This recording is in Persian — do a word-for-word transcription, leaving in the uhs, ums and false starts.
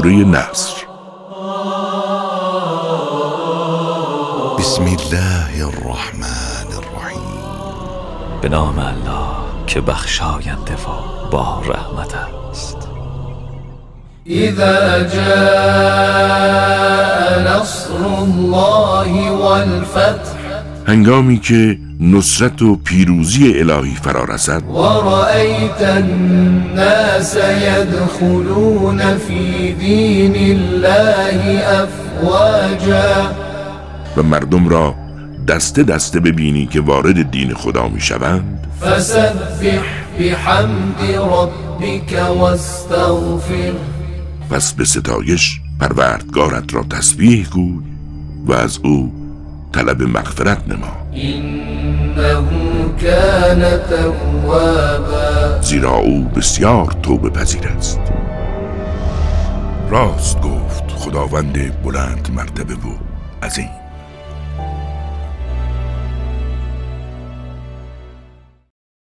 سوره نصر. بسم الله الرحمن الرحیم. به نام الله که بخشاینده و با رحمت است. اذا جاء نصر الله والفتح، هنگامی که نصرت و پیروزی الهی فرا رسد، و رأیت الناس يدخلون فی دین الله افواجا، و مردم را دسته دسته ببینی که وارد دین خدا می شوند، فسبح بحمد ربک واستغفر، پس به ستایش پروردگارت را تسبیح گوی و از او طلب مغفرت نما، انه کان توابا، زیرا او بسیار توبه پذیر است. راست گفت خداوند بلند مرتبه و عظیم.